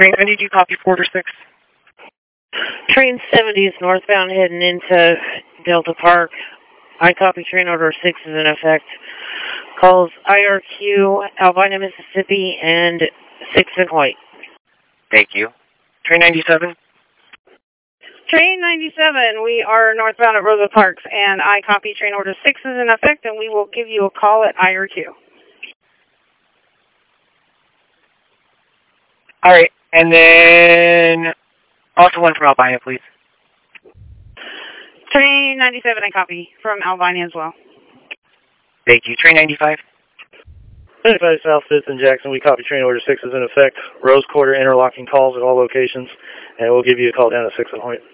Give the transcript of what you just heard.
Train 90, do you copy 4 or 6? Train 70 is northbound heading into Delta Park. I copy train order 6 is in effect. Calls IRQ, Albina, Mississippi, and 6 in White. Thank you. Train 97? Train 97, we are northbound at Rosa Parks, and I copy train order 6 is in effect, and we will give you a call at IRQ. All right, and then also one from Albina, please. Train 97, I copy from Albina as well. Thank you. Train 95? 95 South 5th and Jackson, we copy train order 6 is in effect. Rose Quarter interlocking calls at all locations, and we'll give you a call down at 6 in Hoyt.